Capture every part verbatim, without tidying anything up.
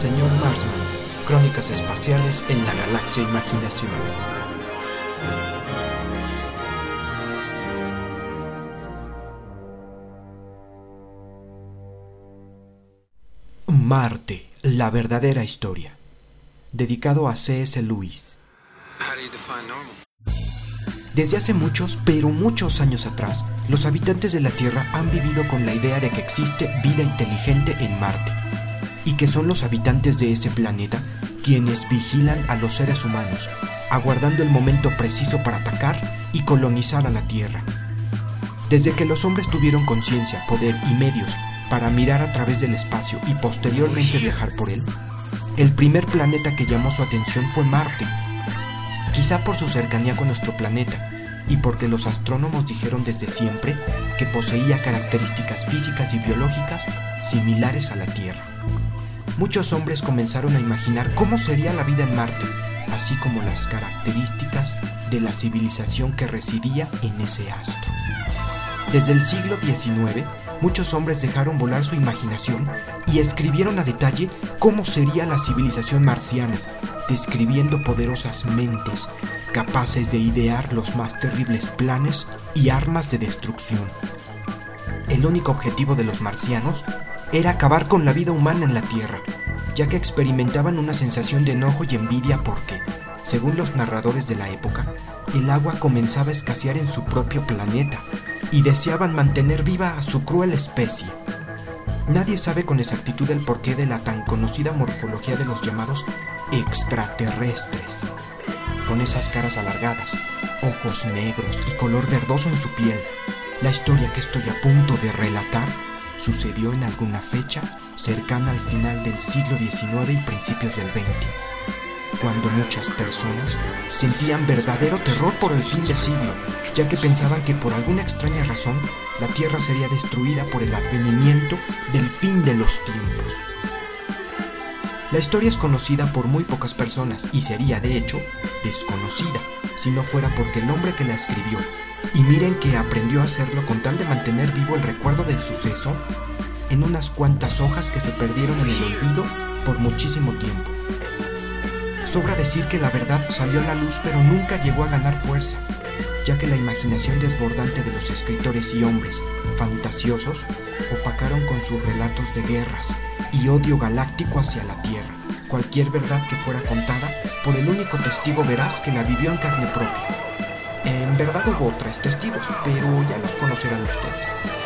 Señor Marsman, Crónicas espaciales en la galaxia Imaginación. Marte, la verdadera historia. Dedicado a C S Lewis. Desde hace muchos, pero muchos años atrás, los habitantes de la Tierra han vivido con la idea de que existe vida inteligente en Marte, y que son los habitantes de ese planeta quienes vigilan a los seres humanos, aguardando el momento preciso para atacar y colonizar a la Tierra. Desde que los hombres tuvieron conciencia, poder y medios para mirar a través del espacio y posteriormente viajar por él, el primer planeta que llamó su atención fue Marte. Quizá por su cercanía con nuestro planeta y porque los astrónomos dijeron desde siempre que poseía características físicas y biológicas similares a la Tierra. Muchos hombres comenzaron a imaginar cómo sería la vida en Marte, así como las características de la civilización que residía en ese astro. Desde el siglo diecinueve, muchos hombres dejaron volar su imaginación y escribieron a detalle cómo sería la civilización marciana, describiendo poderosas mentes capaces de idear los más terribles planes y armas de destrucción. El único objetivo de los marcianos era acabar con la vida humana en la Tierra, ya que experimentaban una sensación de enojo y envidia porque, según los narradores de la época, el agua comenzaba a escasear en su propio planeta y deseaban mantener viva a su cruel especie. Nadie sabe con exactitud el porqué de la tan conocida morfología de los llamados extraterrestres. Con esas caras alargadas, ojos negros y color verdoso en su piel, la historia que estoy a punto de relatar sucedió en alguna fecha cercana al final del siglo diecinueve y principios del veinte, cuando muchas personas sentían verdadero terror por el fin de siglo, ya que pensaban que por alguna extraña razón la Tierra sería destruida por el advenimiento del fin de los tiempos. La historia es conocida por muy pocas personas y sería, de hecho, desconocida si no fuera porque el hombre que la escribió, y miren que aprendió a hacerlo con tal de mantener vivo el recuerdo del suceso en unas cuantas hojas que se perdieron en el olvido por muchísimo tiempo. Sobra decir que la verdad salió a la luz pero nunca llegó a ganar fuerza, ya que la imaginación desbordante de los escritores y hombres fantasiosos opacaron con sus relatos de guerras y odio galáctico hacia la Tierra cualquier verdad que fuera contada por el único testigo veraz que la vivió en carne propia. En verdad hubo tres testigos, pero ya los conocerán ustedes.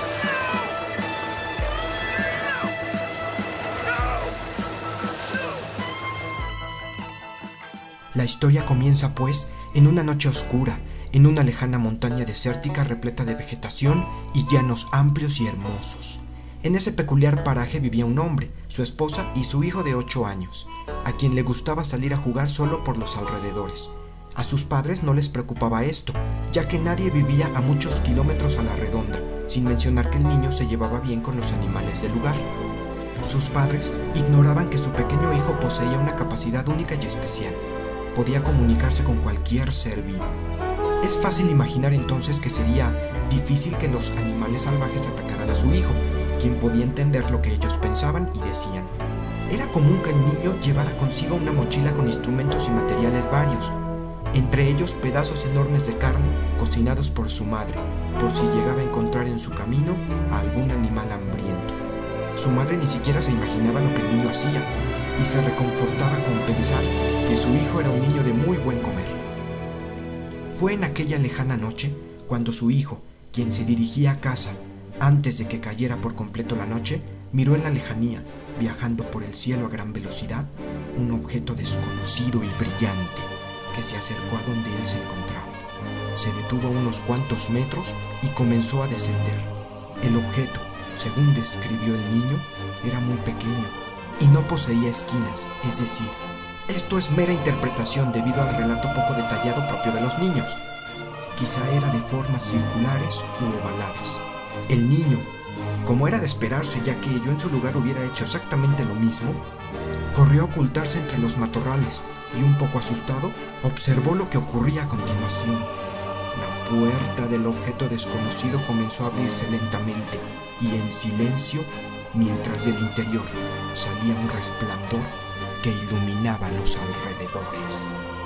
La historia comienza, pues, en una noche oscura, en una lejana montaña desértica repleta de vegetación y llanos amplios y hermosos. En ese peculiar paraje vivía un hombre, su esposa y su hijo de ocho años, a quien le gustaba salir a jugar solo por los alrededores. A sus padres no les preocupaba esto, ya que nadie vivía a muchos kilómetros a la redonda, sin mencionar que el niño se llevaba bien con los animales del lugar. Sus padres ignoraban que su pequeño hijo poseía una capacidad única y especial. Podía comunicarse con cualquier ser vivo. Es fácil imaginar entonces que sería difícil que los animales salvajes atacaran a su hijo, quien podía entender lo que ellos pensaban y decían. Era común que el niño llevara consigo una mochila con instrumentos y materiales varios, entre ellos pedazos enormes de carne cocinados por su madre, por si llegaba a encontrar en su camino a algún animal hambriento. Su madre ni siquiera se imaginaba lo que el niño hacía y se reconfortaba con pensar que su hijo era un niño de muy buen comer. Fue en aquella lejana noche cuando su hijo, quien se dirigía a casa antes de que cayera por completo la noche, miró en la lejanía, viajando por el cielo a gran velocidad, un objeto desconocido y brillante que se acercó a donde él se encontraba. Se detuvo a unos cuantos metros y comenzó a descender. El objeto, según describió el niño, era muy pequeño y no poseía esquinas, es decir, esto es mera interpretación debido al relato poco detallado propio de los niños. Quizá era de formas circulares u ovaladas. El niño, como era de esperarse ya que yo en su lugar hubiera hecho exactamente lo mismo, corrió a ocultarse entre los matorrales y un poco asustado observó lo que ocurría a continuación. La puerta del objeto desconocido comenzó a abrirse lentamente y en silencio, mientras del interior salía un resplandor que iluminaba los alrededores.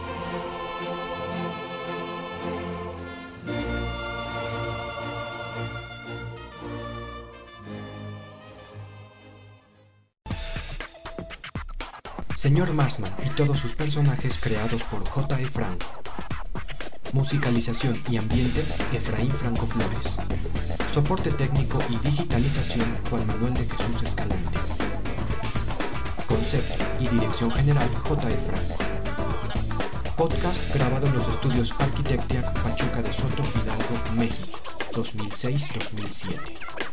Señor Marsman y todos sus personajes creados por J E Franco. Musicalización y ambiente, Efraín Franco Flores. Soporte técnico y digitalización, Juan Manuel de Jesús Escalante. Concepto y dirección general, J E Franco. Podcast grabado en los estudios Arquitectiac, Pachuca de Soto, Hidalgo, México, dos mil seis a dos mil siete.